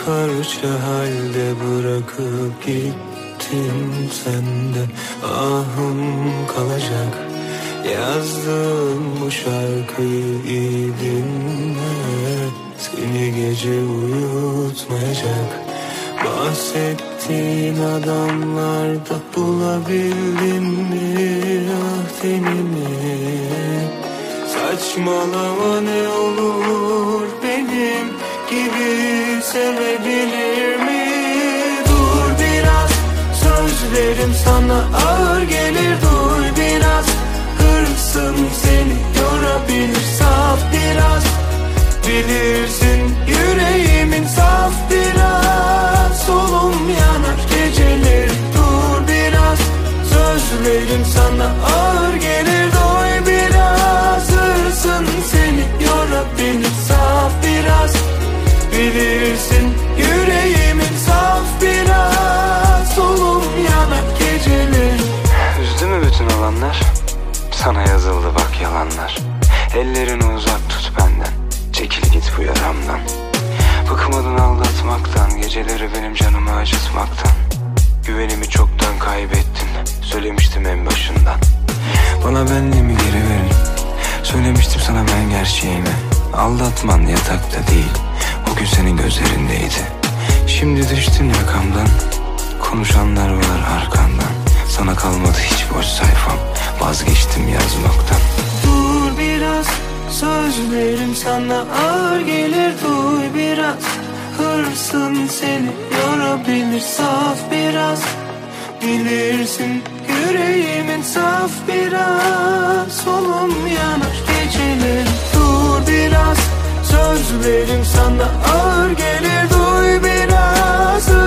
parça halde bırakıp gittin sen de. Ahım kalacak yazdığım bu şarkıyı iyi dinle. Seni gece uyutmayacak bahsettiğin adamlarda bulabildin mi ah tenimi? Saçmalama ne olur benim gibi sevebilir mi? Dur biraz, sözlerim sana ağır gelir. Dur biraz, hırsın seni yorabilir. Saf biraz, bilirsin yüreğimin saf biraz. Solum yanar geceleri. Dur biraz, sözlerim sana ağır gelir. Doy biraz, hırsın seni yorabilir. Saf biraz, bilirsin yüreğimin saf biraz. Solum yanar geceleri. Üzdü mü bütün olanlar? Sana yazıldı bak yalanlar. Ellerini uzak tut benden, çekil git bu yaramdan. Bıkmadın aldatmaktan, geceleri benim canımı acıtmaktan. Güvenimi çoktan kaybettin, söylemiştim en başından. Bana benliğimi geri verin, söylemiştim sana ben gerçeğimi. Aldatman yatakta değil, o gün senin gözlerindeydi. Şimdi düştün yakamdan, konuşanlar var arkandan. Sana kalmadı hiç boş sayfam, vazgeçtim yazmaktan. Dur biraz, sözlerim sana ağır gelir. Duy biraz, hırsın seni yorabilir. Saf biraz, bilirsin yüreğimin saf biraz. Solum yanar geceleri. Dur biraz, sözlerim sana ağır gelir. Duy biraz,